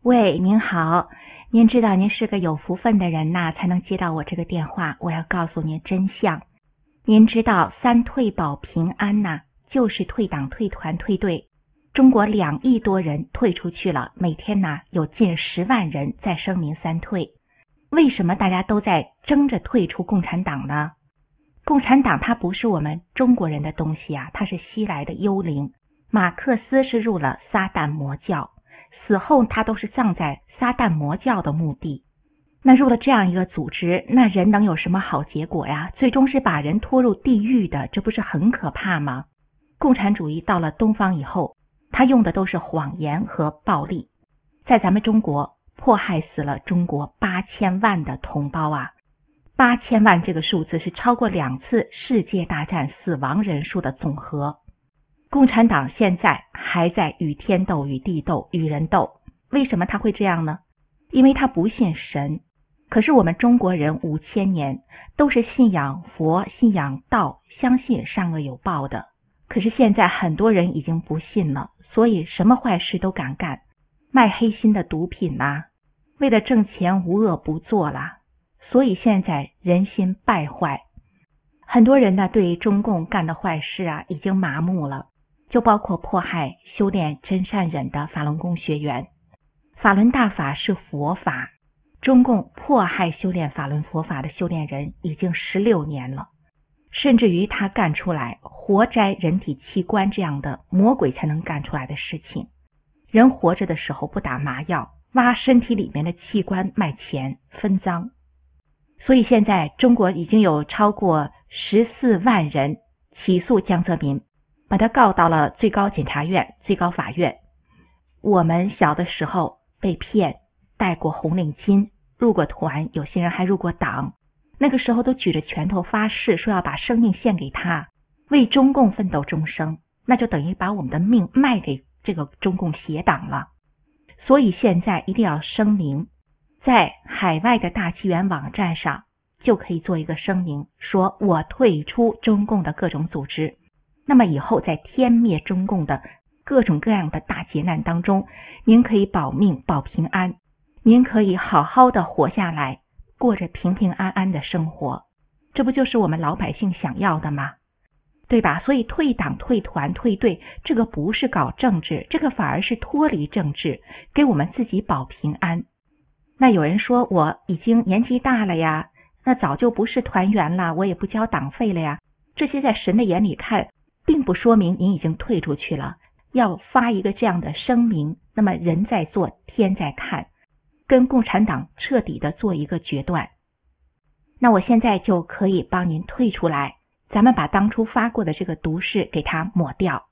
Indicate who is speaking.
Speaker 1: 喂，您好，您知道您是个有福分的人呐，才能接到我这个电话。我要告诉您真相。您知道三退保平安呐，就是退党、退团、退队。中国2亿多人退出去了，每天呐有近10万人在声明三退。为什么大家都在争着退出共产党呢？共产党它不是我们中国人的东西啊，它是西来的幽灵。马克思是入了撒旦魔教，死后他都是葬在撒旦魔教的墓地。那入了这样一个组织，那人能有什么好结果呀？最终是把人拖入地狱的，这不是很可怕吗？共产主义到了东方以后，他用的都是谎言和暴力，在咱们中国迫害死了中国8000万的同胞啊！8000万这个数字是超过2次世界大战死亡人数的总和。共产党现在还在与天斗、与地斗、与人斗。为什么他会这样呢？因为他不信神。可是我们中国人5000年都是信仰佛、信仰道，相信善恶有报的。可是现在很多人已经不信了，所以什么坏事都敢干，卖黑心的毒品啦，为了挣钱无恶不作啦。所以现在人心败坏，很多人呢对中共干的坏事啊已经麻木了，就包括迫害修炼真善忍的法轮功学员。法轮大法是佛法，中共迫害修炼法轮佛法的修炼人已经16年了，甚至于他干出来活摘人体器官这样的魔鬼才能干出来的事情。人活着的时候不打麻药，挖身体里面的器官卖钱分赃。所以现在中国已经有超过14万人起诉江泽民，把他告到了最高检察院、最高法院。我们小的时候被骗，戴过红领巾，入过团，有些人还入过党，那个时候都举着拳头发誓说要把生命献给他，为中共奋斗终生，那就等于把我们的命卖给这个中共邪党了。所以现在一定要声明，在海外的大纪元网站上就可以做一个声明，说我退出中共的各种组织。那么以后在天灭中共的各种各样的大劫难当中，您可以保命保平安，您可以好好的活下来，过着平平安安的生活，这不就是我们老百姓想要的吗？对吧？所以退党、退团、退队，这个不是搞政治，这个反而是脱离政治，给我们自己保平安。那有人说我已经年纪大了呀，那早就不是团员了，我也不交党费了呀。这些在神的眼里看，并不说明您已经退出去了。要发一个这样的声明，那么人在做，天在看，跟共产党彻底的做一个决断。那我现在就可以帮您退出来，咱们把当初发过的这个毒誓给它抹掉。